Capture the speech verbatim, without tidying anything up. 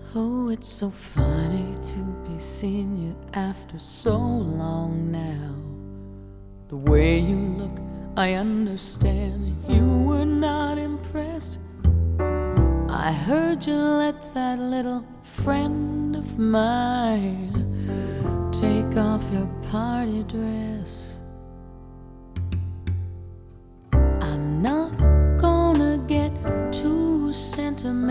Oh, it's so funny to be seeing you after so long now. The way you look, I understand you were not impressed. I heard you let that little friend of mine take off your party dress. I'm not gonna get too sentimental,